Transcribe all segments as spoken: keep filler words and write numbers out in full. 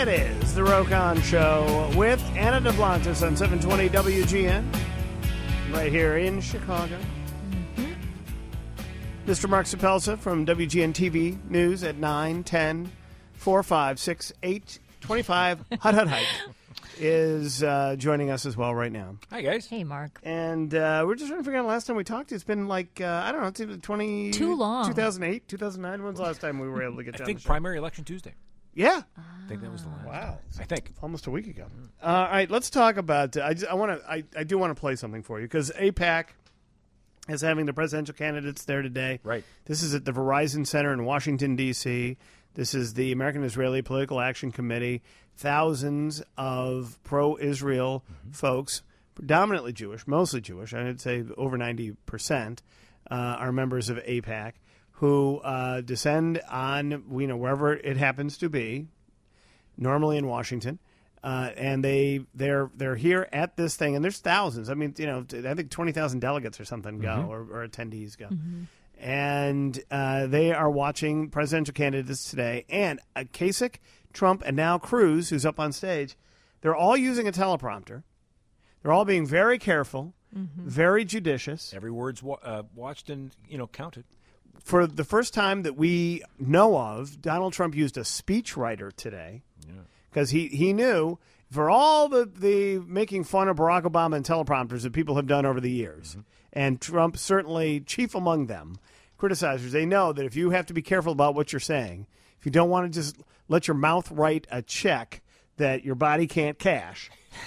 It is the Rokon Show with Anna DeBlantis on seven twenty W G N, right here in Chicago. Mm-hmm. Mister Mark Sapelsa from W G N T V News at nine, ten, four, five, six, eight, twenty-five, hut, hut, hut, is uh, joining us as well right now. Hi, guys. Hey, Mark. And uh, we're just trying to figure out the last time we talked. It's been like, uh, I don't know, it's either twenty... Too long. two thousand eight, two thousand nine. When's the last time we were able to get I down think the show? primary election Tuesday. Yeah. I think that was the last. Wow. I think. Almost a week ago. Uh, all right, let's talk about. Uh, I just, I want to. I, I do want to play something for you because AIPAC is having the presidential candidates there today. Right. This is at the Verizon Center in Washington D C. This is the American Israeli Political Action Committee. Thousands of pro-Israel mm-hmm. folks, predominantly Jewish, mostly Jewish. I would say over ninety percent uh, are members of AIPAC. Who uh, descend on, you know, wherever it happens to be, normally in Washington, uh, and they they're they're here at this thing, and there's thousands. I mean, you know, I think twenty thousand delegates or something go, mm-hmm. or, or attendees go, mm-hmm. and uh, they are watching presidential candidates today, and uh, Kasich, Trump, and now Cruz, who's up on stage. They're all using a teleprompter. They're all being very careful, mm-hmm. very judicious. Every word's wa- uh, watched and you know counted. For the first time that we know of, Donald Trump used a speechwriter today because yeah. he, he knew for all the, the making fun of Barack Obama and teleprompters that people have done over the years, mm-hmm. and Trump certainly chief among them, criticizers, they know that if you have to be careful about what you're saying, if you don't want to just let your mouth write a check that your body can't cash,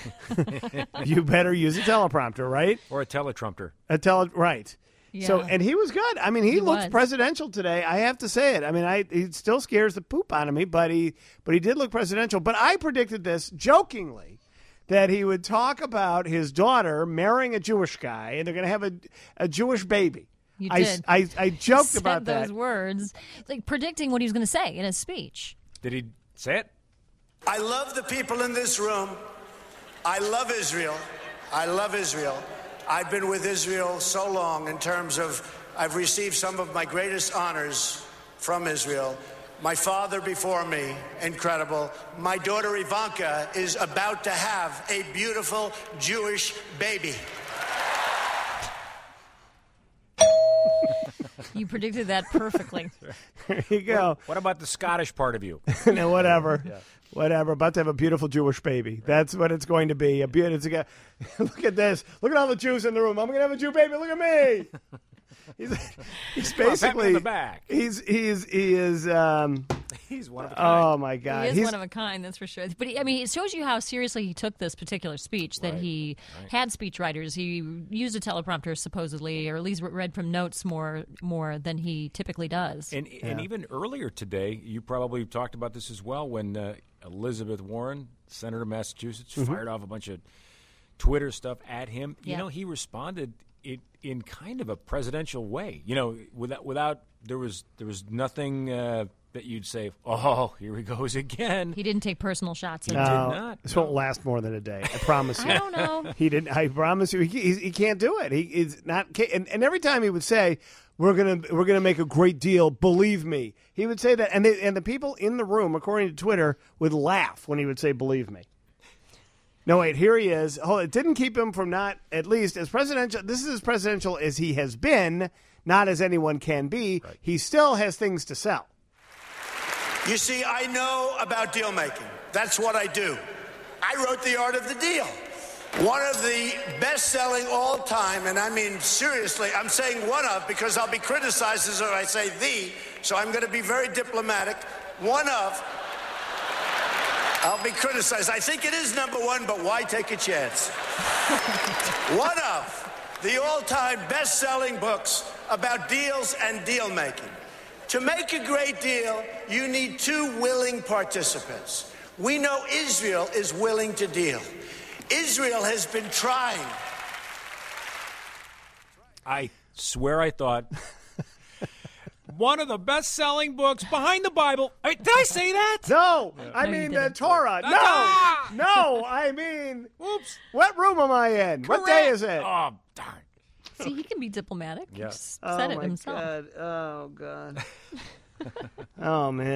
you better use a teleprompter, right? Or a teletrompter. A tele, right. Yeah. So, and he was good. I mean, he, he looked was. presidential today. I have to say it. I mean, I he still scares the poop out of me, but he but he did look presidential. But I predicted this jokingly that he would talk about his daughter marrying a Jewish guy, and they're going to have a a Jewish baby. You I, did. I, I joked Said about those that. words, like predicting what he was going to say in his speech. Did he say it? I love the people in this room. I love Israel. I love Israel. I've been with Israel so long in terms of I've received some of my greatest honors from Israel. My father before me, incredible. My daughter Ivanka is about to have a beautiful Jewish baby. You predicted that perfectly. There you go. What, what about the Scottish part of you? No, whatever. Yeah. Whatever. About to have a beautiful Jewish baby. That's what it's going to be. A beautiful. It's a, look at this. Look at all the Jews in the room. I'm going to have a Jew baby. Look at me. He's, he's basically. On the back. He's he's he is. Um, he's one of a kind. Oh my God. He is he's, one of a kind. That's for sure. But he, I mean, it shows you how seriously he took this particular speech. That Right. he Right. had speechwriters. He used a teleprompter supposedly, or at least read from notes more more than he typically does. And Yeah. and even earlier today, you probably talked about this as well when uh, Elizabeth Warren, Senator of Massachusetts, Mm-hmm. fired off a bunch of Twitter stuff at him. You Yeah. know, he responded it in kind of a presidential way. You know, without without there was there was nothing uh, that you'd say, "Oh, here he goes again." He didn't take personal shots. At He him. did No, not, This no. won't last more than a day. I promise you. I don't know. He didn't. I promise you, he, he, he can't do it. He is not. And, and every time he would say, "We're gonna, we're gonna make a great deal," believe me, he would say that, and they, and the people in the room, according to Twitter, would laugh when he would say, "Believe me." No, wait. Here he is. Oh, it didn't keep him from not, at least as presidential. This is as presidential as he has been, not as anyone can be. Right. He still has things to sell. You see, I know about deal making. That's what I do. I wrote The Art of the Deal. One of the best-selling all-time, and I mean seriously, I'm saying one of because I'll be criticized as if I say the, so I'm going to be very diplomatic. One of, I'll be criticized. I think it is number one, but why take a chance? One of the all-time best-selling books about deals and deal-making. To make a great deal, you need two willing participants. We know Israel is willing to deal. Israel has been trying. I swear I thought one of the best-selling books behind the Bible. I mean, did I say that? No, I No, you mean the didn't. Torah. No, Ah! no, I mean, Whoops. what room am I in? What day is it? Oh, darn. See, he can be diplomatic. He Yeah. just Oh said it my himself. God. Oh God. Oh man.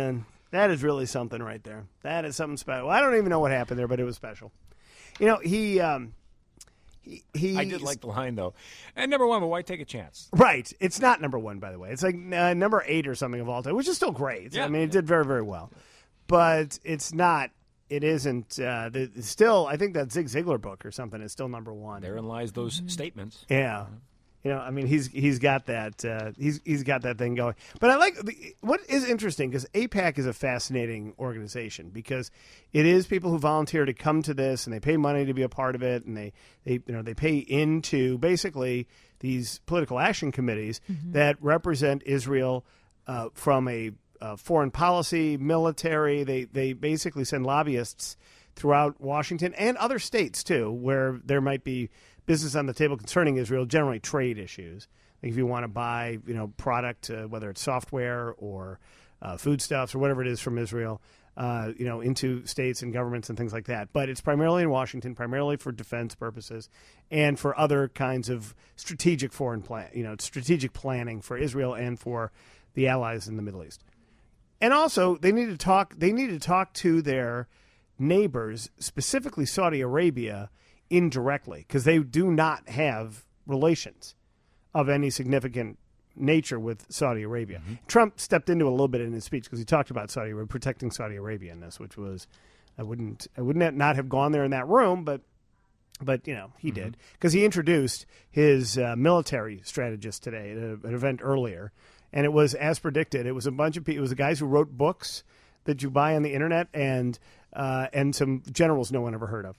That is really something right there. That is something special. I don't even know what happened there, but it was special. You know, he... Um, he, he I did like the line, though. And number one, but why take a chance? Right. It's not number one, by the way. It's like uh, number eight or something of all time, which is still great. Yeah, I mean, it yeah. did very, very well. But it's not... It isn't... Uh, the, it's still... I think that Zig Ziglar book or something is still number one. Therein lies those Mm-hmm. statements. Yeah. You know, I mean, he's he's got that uh, he's he's got that thing going. But I like the, what is interesting because AIPAC is a fascinating organization because it is people who volunteer to come to this and they pay money to be a part of it and they, they you know they pay into basically these political action committees mm-hmm. that represent Israel uh, from a uh, foreign policy, military. They they basically send lobbyists throughout Washington and other states too, where there might be business on the table concerning Israel, generally trade issues. Like if you want to buy, you know, product, uh, whether it's software or uh, foodstuffs or whatever it is from Israel, uh, you know, into states and governments and things like that. But it's primarily in Washington, primarily for defense purposes and for other kinds of strategic foreign plan, you know, strategic planning for Israel and for the allies in the Middle East. And also, they need to talk. They need to talk to their neighbors, specifically Saudi Arabia, indirectly, because they do not have relations of any significant nature with Saudi Arabia. Mm-hmm. Trump stepped into it a little bit in his speech because he talked about Saudi Arabia, protecting Saudi Arabia in this, which was I wouldn't I wouldn't not have gone there in that room, but but you know he mm-hmm. did because he introduced his uh, military strategist today at a, an event earlier, and it was as predicted. It was a bunch of people. It was the guys who wrote books that you buy on the internet and uh, and some generals no one ever heard of.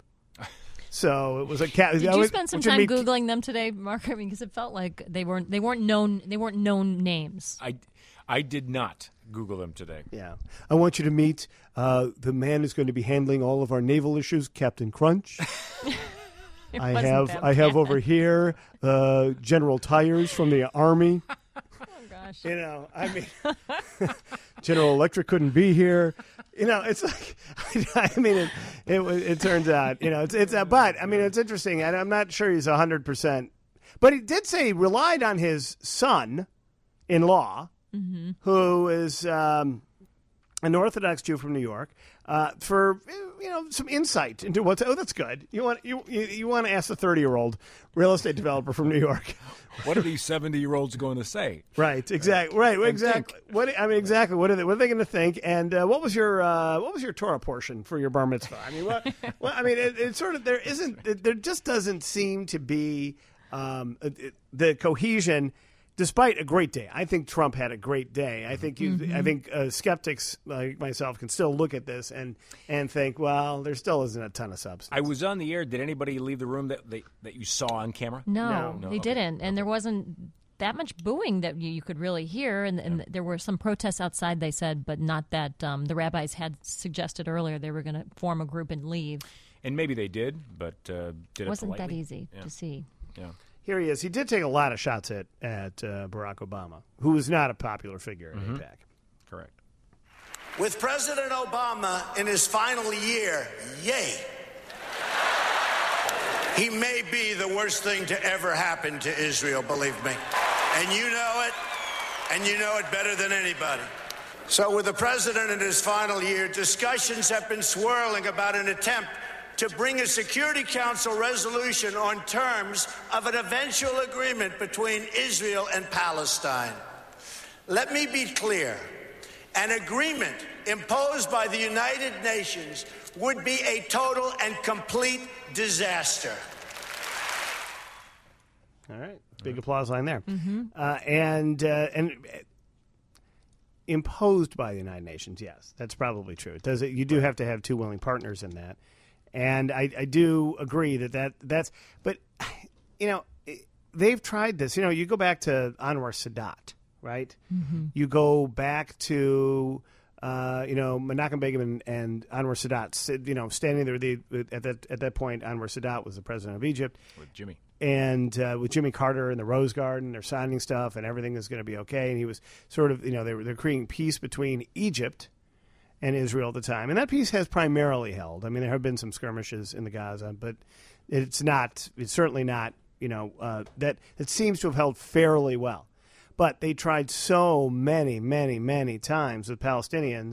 So it was a cat. Did you spend some time googling them today, Mark? I mean, because it felt like they weren't they weren't known they weren't known names. I, I did not Google them today. Yeah, I want you to meet uh, the man who's going to be handling all of our naval issues, Captain Crunch. I have I have over here uh, General Tires from the Army. Oh gosh! You know, I mean, General Electric couldn't be here. You know, it's like, I mean, it, it it turns out, you know, it's it's a, but I mean, it's interesting, and I'm not sure he's a hundred percent, but he did say he relied on his son-in-law, mm-hmm. who is um, an Orthodox Jew from New York, uh, for you know some insight into what's. Oh, that's good. You want you you, you want to ask the thirty-year-old real estate developer from New York. What are these seventy-year-olds going to say? Right, exactly. Right, exactly. What I mean, exactly. What are they? What are they going to think? And uh, what was your uh, what was your Torah portion for your bar mitzvah? I mean, what? Well, I mean, it, it's sort of there isn't. It, there just doesn't seem to be um, it, the cohesion. Despite a great day, I think Trump had a great day. I think you, mm-hmm. I think uh, skeptics like myself can still look at this and, and think, well, there still isn't a ton of substance. I was on the air. Did anybody leave the room that they, that you saw on camera? No, no. they okay. didn't, and okay. there wasn't that much booing that you, you could really hear. And, and yeah. there were some protests outside. They said, but not that um, the rabbis had suggested earlier they were going to form a group and leave. And maybe they did, but uh, did it wasn't politely? that easy yeah. to see. Yeah. Here he is. He did take a lot of shots at at uh, Barack Obama, who was not a popular figure in mm-hmm. AIPAC. Correct. With President Obama in his final year, yay, he may be the worst thing to ever happen to Israel, believe me. And you know it, and you know it better than anybody. So with the president in his final year, discussions have been swirling about an attempt to bring a Security Council resolution on terms of an eventual agreement between Israel and Palestine. Let me be clear. An agreement imposed by the United Nations would be a total and complete disaster. All right. Big applause line there. Mm-hmm. Uh, and uh, and imposed by the United Nations, yes, that's probably true. It does. You do have to have two willing partners in that. And I, I do agree that, that that's – but, you know, they've tried this. You know, you go back to Anwar Sadat, right? Mm-hmm. You go back to, uh, you know, Menachem Begin and, and Anwar Sadat, you know, standing there. The, at, that, at that point, Anwar Sadat was the president of Egypt. With Jimmy. And uh, with Jimmy Carter in the Rose Garden, they're signing stuff and everything is going to be okay. And he was sort of, you know, they were, they're creating peace between Egypt and Israel at the time. And that peace has primarily held. I mean, there have been some skirmishes in the Gaza, but it's not, it's certainly not, you know, uh, that it seems to have held fairly well. But they tried so many, many, many times with Palestinians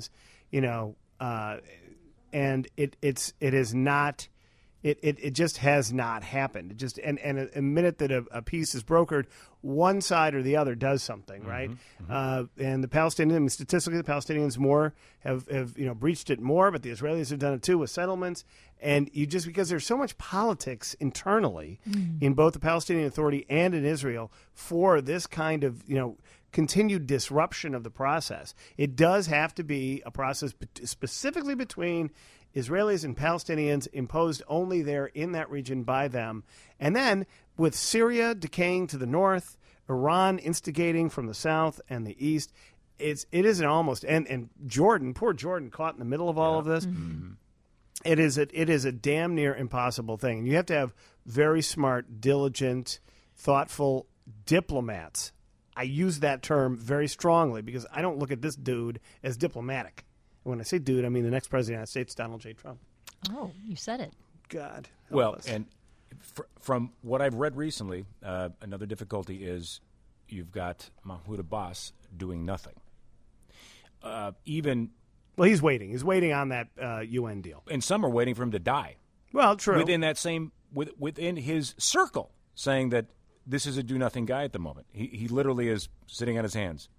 you know, uh, and it it's it is not. It, it it just has not happened. It just and, and a, a minute that a, a peace is brokered, one side or the other does something, right? Mm-hmm, mm-hmm. Uh, and the Palestinians, I mean, statistically, the Palestinians more have, have you know breached it more, but the Israelis have done it too with settlements. And you just because there's so much politics internally mm. in both the Palestinian Authority and in Israel for this kind of you know continued disruption of the process, it does have to be a process specifically between Israelis and Palestinians imposed only there in that region by them. And then with Syria decaying to the north, Iran instigating from the south and the east, it's, it is an almost, and, and Jordan, poor Jordan caught in the middle of all yeah. of this. Mm-hmm. It is a, it is a damn near impossible thing. And you have to have very smart, diligent, thoughtful diplomats. I use that term very strongly because I don't look at this dude as diplomatic. When I say dude, I mean the next president of the United States, Donald J. Trump. Oh, you said it. God. Well, us. and fr- from what I've read recently, uh, another difficulty is you've got Mahmoud Abbas doing nothing. Uh, even well, he's waiting. He's waiting on that uh, U N deal. And some are waiting for him to die. Well, true. Within that same, with, within his circle, saying that this is a do-nothing guy at the moment. He, he literally is sitting on his hands.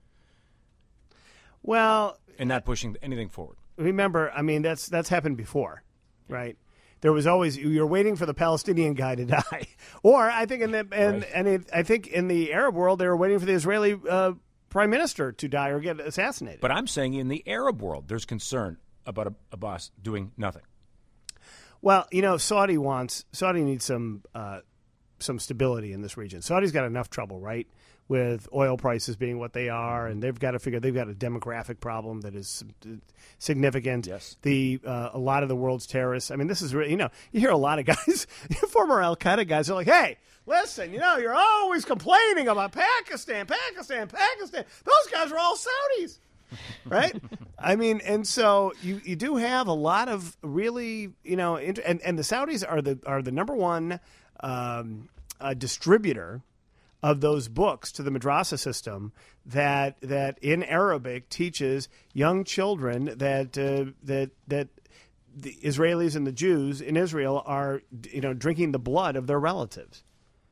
Well, and not pushing anything forward. Remember, I mean, that's that's happened before, right? There was always you're waiting for the Palestinian guy to die, or I think in the and right. and it, I think in the Arab world they were waiting for the Israeli uh, prime minister to die or get assassinated. But I'm saying in the Arab world, there's concern about Abbas doing nothing. Well, you know, Saudi wants Saudi needs some uh, some stability in this region. Saudi's got enough trouble, right? With oil prices being what they are, and they've got to figure they've got a demographic problem that is significant. Yes, the uh, a lot of the world's terrorists. I mean, this is really, you know, you hear a lot of guys, former Al Qaeda guys, are like, "Hey, listen, you know, you're always complaining about Pakistan, Pakistan, Pakistan. Those guys are all Saudis." Right? I mean, and so you, you do have a lot of really, you know, inter- and, and the Saudis are the are the number one um, uh, distributor of those books to the madrasa system that that in Arabic teaches young children that uh, that that the Israelis and the Jews in Israel are, you know, drinking the blood of their relatives.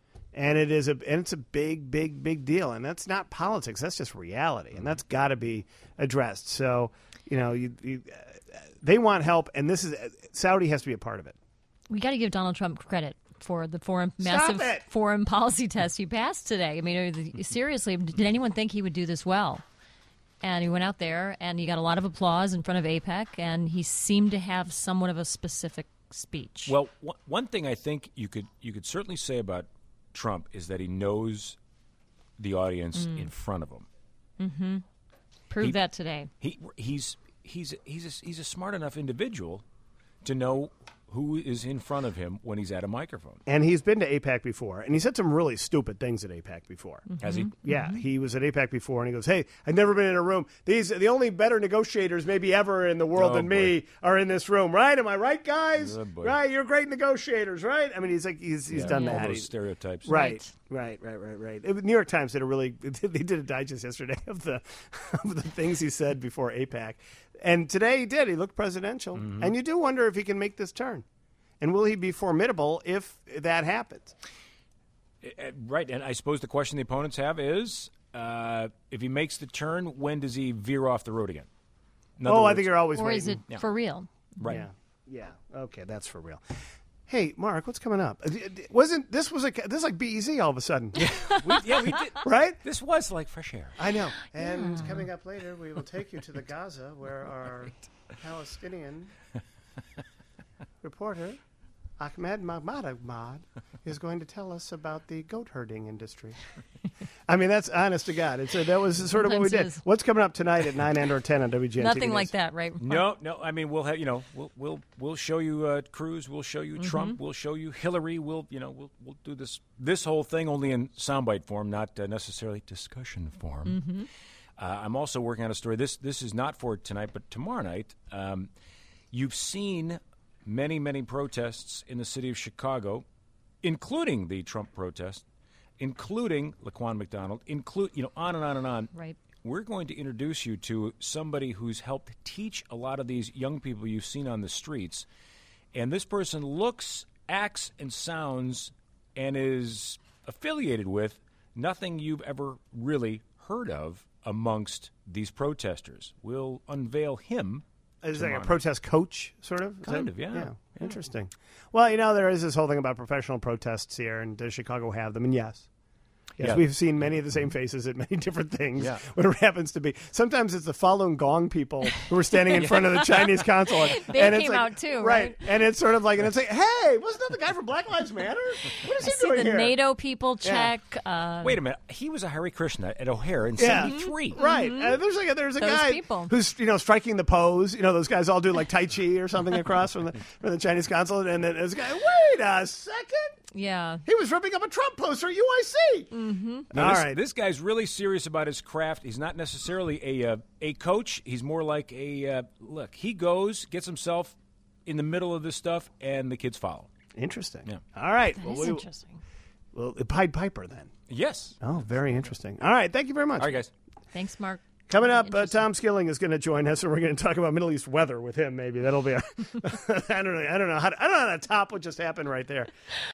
And it is a and it's a big, big, big deal. And that's not politics. That's just reality. And that's got to be addressed. So, you know, you, you, uh, they want help. And this is Saudi has to be a part of it. We got to give Donald Trump credit for the foreign massive foreign policy test he passed today. I mean, seriously, did anyone think he would do this well? And he went out there and he got a lot of applause in front of AIPAC. And he seemed to have somewhat of a specific speech. Well, one thing I think you could you could certainly say about Trump is that he knows the audience mm. in front of him. Mm-hmm. Prove he, that today. He he's he's he's a, he's a smart enough individual to know who is in front of him when he's at a microphone. And he's been to AIPAC before, and he said some really stupid things at AIPAC before. Mm-hmm. Has he? Yeah, mm-hmm. he was at AIPAC before, and he goes, "Hey, I've never been in a room. These the only better negotiators maybe ever in the world oh, than boy. me are in this room, right? Am I right, guys? Oh, boy. Right? You're great negotiators, right? I mean, he's like he's he's yeah, done all that. those He's, stereotypes. Right, right, right, right, right. It, New York Times did a really they did a digest yesterday of the of the things he said before AIPAC, and today he did. He looked presidential, mm-hmm. and you do wonder if he can make this turn. And will he be formidable if that happens? Right, and I suppose the question the opponents have is, uh, if he makes the turn, when does he veer off the road again? Oh, words, I think you're always or waiting. is it yeah. for real? Right. Yeah. Yeah. Okay, that's for real. Hey, Mark, what's coming up? Wasn't this was a this is like B E Z all of a sudden? Yeah, we, yeah, we did. Right? This was like fresh air. I know. And yeah. coming up later, we will take you to the Gaza, where our right. Palestinian reporter Ahmed Mahmoud Ahmad is going to tell us about the goat herding industry. I mean, that's honest to God. It's a, that was sort of what we did. Is. What's coming up tonight at nine and or ten on W G N? Nothing like that, right? No, no. I mean, we'll have you know, we'll we'll we'll show you uh, Cruz, we'll show you mm-hmm. Trump, we'll show you Hillary. We'll you know, we'll we'll do this this whole thing only in soundbite form, not uh, necessarily discussion form. Mm-hmm. Uh, I'm also working on a story. This this is not for tonight, but tomorrow night. Um, you've seen many, many protests in the city of Chicago, including the Trump protest, including Laquan McDonald, include you know on and on and on. Right. we're going to introduce you to somebody who's helped teach a lot of these young people you've seen on the streets. And this person looks, acts, and sounds and is affiliated with nothing you've ever really heard of amongst these protesters. We'll unveil him. Is like a protest coach, sort of? Is kind that, of, yeah. yeah. Interesting. Well, you know, there is this whole thing about professional protests here, and does Chicago have them? And yes. Yes, yeah. We've seen many of the same faces at many different things, yeah. whatever it happens to be. Sometimes it's the Falun Gong people who are standing in front of the Chinese consulate. They and came it's like, out too, right? right? And it's sort of like, and it's like, hey, wasn't that the guy from Black Lives Matter? What is I he see doing the here? NATO people check. Uh, Wait a minute. He was a Hare Krishna at O'Hare in Yeah. seventy-three. Right. Uh, there's like a, there's a Those guy people. who's, you know, striking the pose. You know, those guys all do like Tai Chi or something across from the from the Chinese consulate. And then there's a guy, wait a second. yeah. He was ripping up a Trump poster at U I C. Mm-hmm. Now, All this, right. this guy's really serious about his craft. He's not necessarily a uh, a coach. He's more like a uh, look. He goes, gets himself in the middle of this stuff, and the kids follow. Interesting. Yeah. All right. That well, is we, interesting. well, Pied Piper then. Yes. Oh, very interesting. All right. Thank you very much. All right, guys. Thanks, Mark. Coming up, uh, Interesting. Tom Skilling is going to join us, and we're going to talk about Middle East weather with him. Maybe that'll be a. I don't know. I don't know how. To, I don't know how to top what just happened right there.